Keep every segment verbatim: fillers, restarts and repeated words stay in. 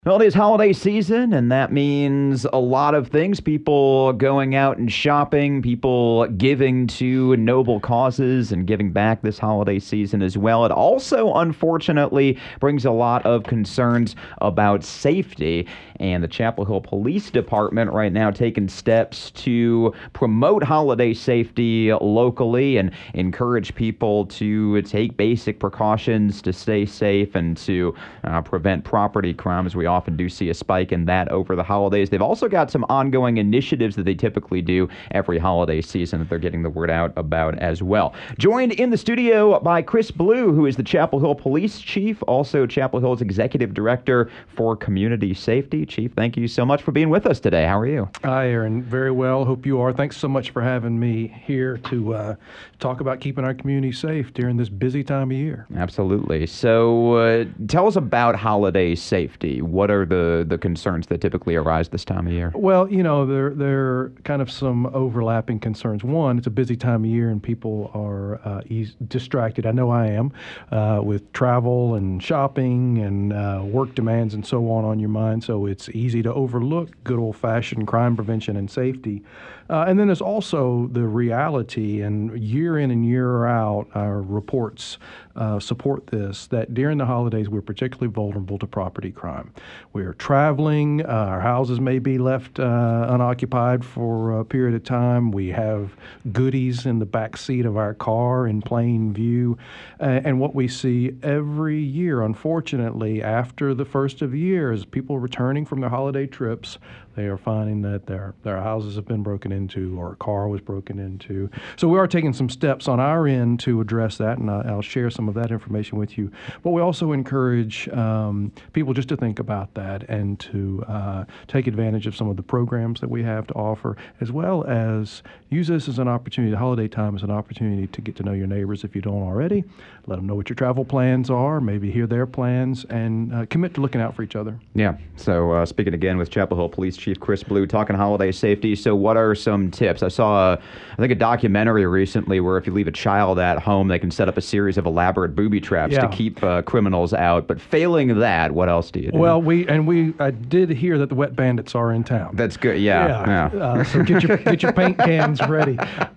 Well, it is holiday season, and that means a lot of things. People going out and shopping, people giving to noble causes and giving back this holiday season as well. It also, unfortunately, brings a lot of concerns about safety. And the Chapel Hill Police Department right now taking steps to promote holiday safety locally and encourage people to take basic precautions to stay safe and to uh, prevent property crimes. We often do see a spike in that over the holidays. They've also got some ongoing initiatives that they typically do every holiday season that they're getting the word out about as well. Joined in the studio by Chris Blue, who is the Chapel Hill Police Chief, also Chapel Hill's Executive Director for Community Safety. Chief, thank you so much for being with us today. How are you? Hi, Aaron. Very well. Hope you are. Thanks so much for having me here to uh, talk about keeping our community safe during this busy time of year. Absolutely. So uh, tell us about holiday safety. What are the the concerns that typically arise this time of year? Well, you know, there there are kind of some overlapping concerns. One, it's a busy time of year and people are uh, eas- distracted. I know I am uh, with travel and shopping and uh, work demands and so on on your mind. So it's easy to overlook good old-fashioned crime prevention and safety. Uh, and then there's also the reality, and year in and year out, our reports uh, support this, that during the holidays, we're particularly vulnerable to property crime. We're traveling, uh, our houses may be left uh, unoccupied for a period of time. We have goodies in the back seat of our car in plain view. Uh, and what we see every year, unfortunately, after the first of the year, is people returning from their holiday trips, they are finding that their their houses have been broken into or a car was broken into. So we are taking some steps on our end to address that, and I, I'll share some of that information with you. But we also encourage um, people just to think about that and to uh, take advantage of some of the programs that we have to offer, as well as use this as an opportunity, the holiday time as an opportunity to get to know your neighbors if you don't already. Let them know what your travel plans are, maybe hear their plans, and uh, commit to looking out for each other. Yeah. So uh, speaking again with Chapel Hill Police Chief Chris Blue, talking holiday safety. So what are some tips? I saw, a, I think, a documentary recently where if you leave a child at home, they can set up a series of elaborate booby traps Yeah. to keep uh, criminals out. But failing that, what else do you do? Well, we and we I did hear that the wet bandits are in town. That's good. Yeah. Yeah. yeah. Uh, so get your get your paint cans ready.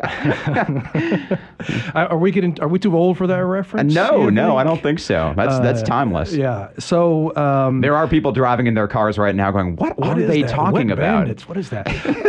are we getting? Are we too old for that reference? no, you no, think? I don't think so. That's that's Uh, timeless. Yeah. So um, There are people driving in their cars right now going, what, what, What are is they that? talking Wet about? bandits? What is that?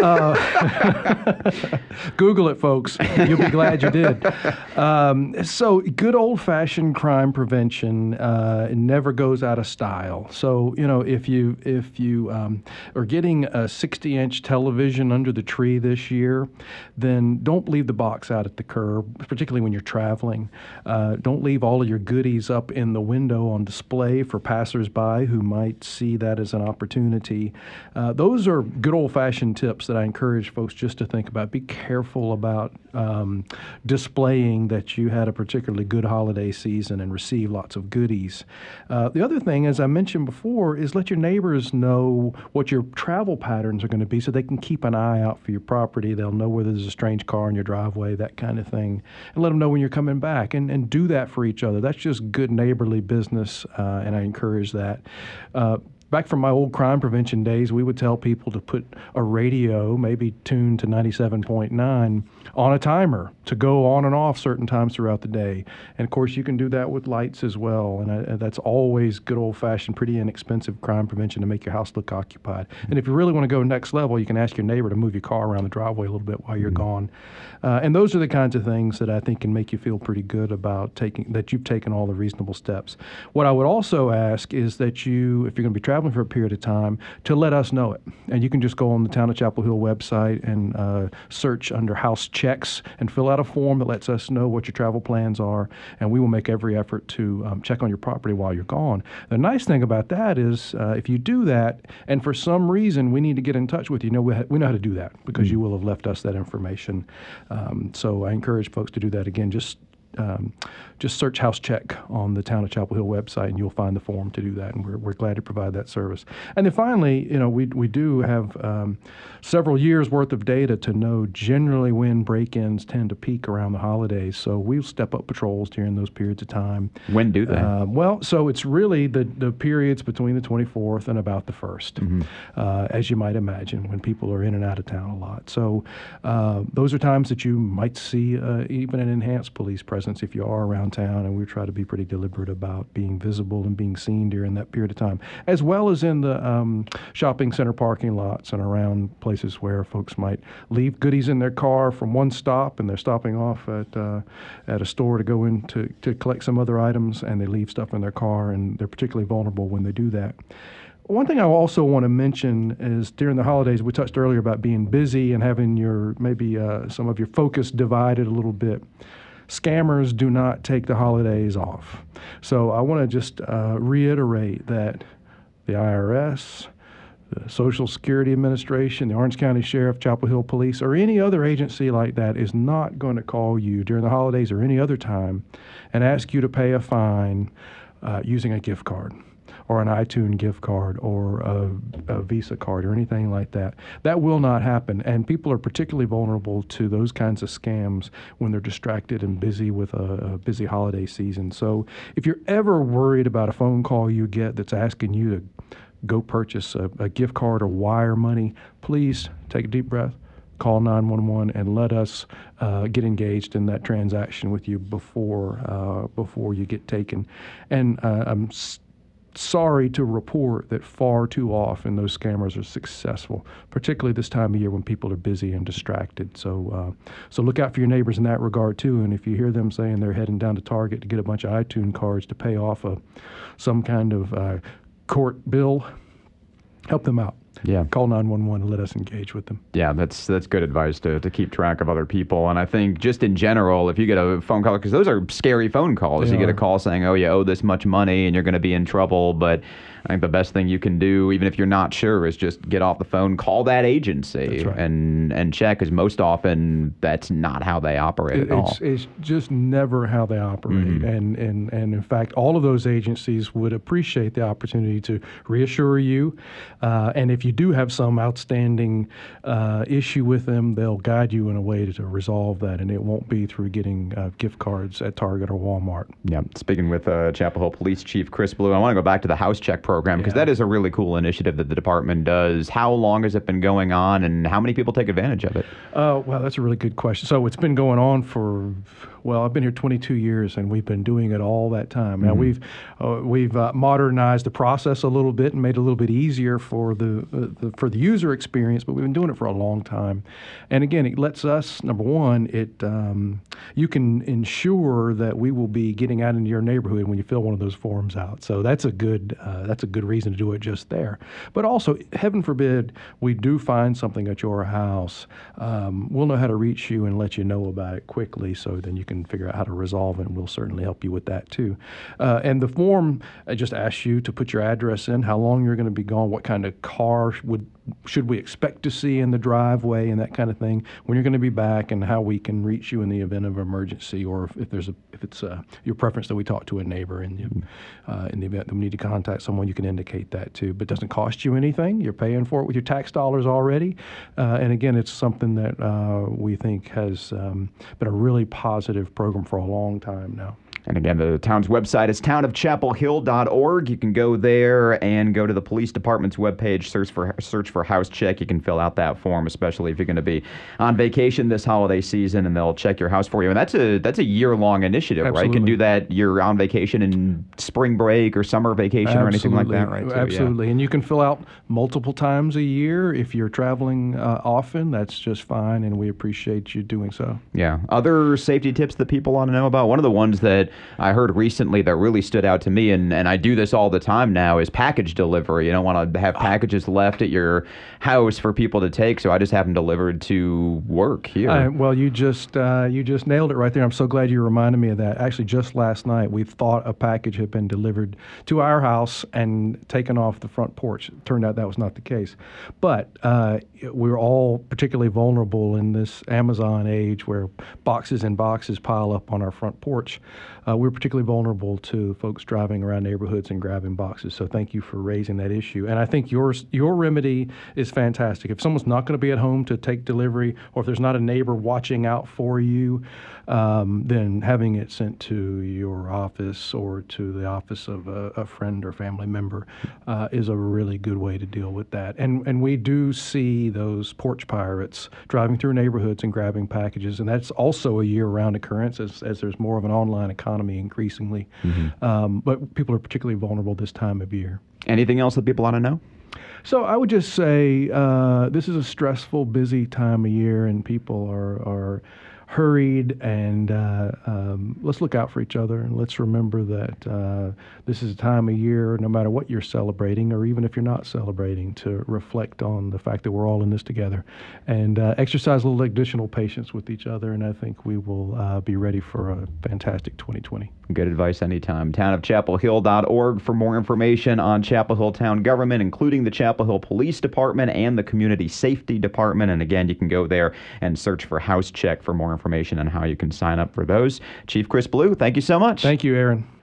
uh, Google it, folks. You'll be glad you did. Um, so good old-fashioned crime prevention uh, never goes out of style. So you know, if you if you um, are getting a sixty-inch television under the tree this year, then don't leave the box out at the curb, particularly when you're traveling. Uh, don't leave all of your goodies up in the window on display for passersby who might see that as an opportunity. Uh, those are good old-fashioned tips that I encourage folks just to think about. Be careful about um, displaying that you had a particularly good holiday season and received lots of goodies. Uh, the other thing, as I mentioned before, is let your neighbors know what your travel patterns are going to be so they can keep an eye out for your property. They'll know whether there's a strange car in your driveway, that kind of thing. And let them know when you're coming back, and, and do that for each other. That's just good neighborly business, uh, and I encourage that. Uh, Back from my old crime prevention days, we would tell people to put a radio, maybe tuned to ninety-seven point nine, on a timer to go on and off certain times throughout the day. And of course, you can do that with lights as well. And I, that's always good old-fashioned, pretty inexpensive crime prevention to make your house look occupied. And if you really want to go next level, you can ask your neighbor to move your car around the driveway a little bit while you're Mm-hmm. gone. Uh, and those are the kinds of things that I think can make you feel pretty good about taking that you've taken all the reasonable steps. What I would also ask is that you, if you're going to be traveling for a period of time, to let us know it. And you can just go on the Town of Chapel Hill website and uh, search under house checks and fill out a form that lets us know what your travel plans are, and we will make every effort to um, check on your property while you're gone. The nice thing about that is uh, if you do that, and for some reason we need to get in touch with you, you know, we, ha- we know how to do that because you will have left us that information. Um, so I encourage folks to do that again. Just um, just search House Check on the Town of Chapel Hill website, and you'll find the form to do that. And we're we're glad to provide that service. And then finally, you know, we we do have um, several years worth of data to know generally when break-ins tend to peak around the holidays. So we'll step up patrols during those periods of time. When do they? Uh, well, so it's really the the periods between the twenty-fourth and about the first, mm-hmm. uh, as you might imagine, when people are in and out of town a lot. So uh, those are times that you might see uh, even an enhanced police presence if you are around town, and we try to be pretty deliberate about being visible and being seen during that period of time, as well as in the um, shopping center parking lots and around places where folks might leave goodies in their car from one stop, and they're stopping off at uh, at a store to go in to, to collect some other items, and they leave stuff in their car, and they're particularly vulnerable when they do that. One thing I also want to mention is during the holidays, we touched earlier about being busy and having your maybe uh, some of your focus divided a little bit. Scammers do not take the holidays off. So I want to just uh, reiterate that the I R S, the Social Security Administration, the Orange County Sheriff, Chapel Hill Police, or any other agency like that is not going to call you during the holidays or any other time and ask you to pay a fine uh, using a gift card, or an iTunes gift card, or a, a Visa card, or anything like that. That will not happen, and people are particularly vulnerable to those kinds of scams when they're distracted and busy with a, a busy holiday season. So if you're ever worried about a phone call you get that's asking you to go purchase a, a gift card or wire money, please take a deep breath, call nine one one, and let us uh, get engaged in that transaction with you before uh, before you get taken. And uh, I'm s- sorry to report that far too often those scammers are successful, particularly this time of year when people are busy and distracted. So uh, so look out for your neighbors in that regard too. And if you hear them saying they're heading down to Target to get a bunch of iTunes cards to pay off a, some kind of uh, court bill, help them out. Yeah. Call nine one one and let us engage with them. Yeah, that's that's good advice to, to keep track of other people. And I think just in general, if you get a phone call, because those are scary phone calls. They you get are. a call saying, oh, you owe this much money and you're going to be in trouble. But I think the best thing you can do, even if you're not sure, is just get off the phone, call that agency, That's right. and, and check, because most often that's not how they operate It, at all. it's, it's just never how they operate. Mm-hmm. And, and, and in fact, all of those agencies would appreciate the opportunity to reassure you. Uh, and if you do have some outstanding uh, issue with them, they'll guide you in a way to, to resolve that. And it won't be through getting uh, gift cards at Target or Walmart. Yeah. Speaking with uh, Chapel Hill Police Chief Chris Blue, I want to go back to the House Check program, because Yeah. that is a really cool initiative that the department does. How long has it been going on, and how many people take advantage of it? Uh, well, that's a really good question. So it's been going on for, well, I've been here twenty-two years, and we've been doing it all that time. Now, Mm-hmm. we've uh, we've uh, modernized the process a little bit and made it a little bit easier for the, uh, the for the user experience, but we've been doing it for a long time. And again, it lets us, number one, it um, you can ensure that we will be getting out into your neighborhood when you fill one of those forms out. So that's a good uh, that's a good reason to do it just there. But also, heaven forbid, we do find something at your house. Um, we'll know how to reach you and let you know about it quickly, so then you can figure out how to resolve it, and we'll certainly help you with that too. Uh, and the form uh, just asks you to put your address in, how long you're going to be gone, what kind of car would should we expect to see in the driveway, and that kind of thing, when you're going to be back, and how we can reach you in the event of emergency, or if, if there's a if it's uh, your preference that we talk to a neighbor in the, uh, in the event that we need to contact someone, you can indicate that too. But it doesn't cost you anything. You're paying for it with your tax dollars already. Uh, and again, it's something that uh, we think has um, been a really positive program for a long time now. And again, the town's website is town of chapel hill dot org. You can go there and go to the police department's webpage, search for search for House Check. You can fill out that form, especially if you're going to be on vacation this holiday season, and they'll check your house for you. And that's a that's a year-long initiative, Absolutely. right? You can do that. You're on vacation in spring break or summer vacation or anything like that, right? too? Absolutely. And you can fill out multiple times a year. If you're traveling uh, often, that's just fine, and we appreciate you doing so. Yeah. Other safety tips that people ought to know about? One of the ones that I heard recently that really stood out to me, and, and I do this all the time now, is package delivery. You don't want to have packages left at your house for people to take, so I just have them delivered to work here. Uh, well, you just uh, you just nailed it right there. I'm so glad you reminded me of that. Actually, just last night, we thought a package had been delivered to our house and taken off the front porch. It turned out that was not the case. But uh, we're all particularly vulnerable in this Amazon age where boxes and boxes pile up on our front porch. Uh, we're particularly vulnerable to folks driving around neighborhoods and grabbing boxes. So thank you for raising that issue. And I think yours, your remedy is fantastic. If someone's not going to be at home to take delivery, or if there's not a neighbor watching out for you, um, then having it sent to your office or to the office of a, a friend or family member uh, is a really good way to deal with that. And and we do see those porch pirates driving through neighborhoods and grabbing packages, and that's also a year-round occurrence as, as there's more of an online economy increasingly. Mm-hmm. Um, but people are particularly vulnerable this time of year. Anything else that people ought to know? So I would just say uh, this is a stressful, busy time of year, and people are, are hurried, and uh, um, let's look out for each other, and let's remember that uh, this is a time of year, no matter what you're celebrating, or even if you're not celebrating, to reflect on the fact that we're all in this together, and uh, exercise a little additional patience with each other, and I think we will uh, be ready for a fantastic twenty twenty. Good advice anytime. town of chapel hill dot org for more information on Chapel Hill town government, including the Chapel Hill Police Department and the Community Safety Department. And again, you can go there and search for House Check for more information on how you can sign up for those. Chief Chris Blue, thank you so much. Thank you, Aaron.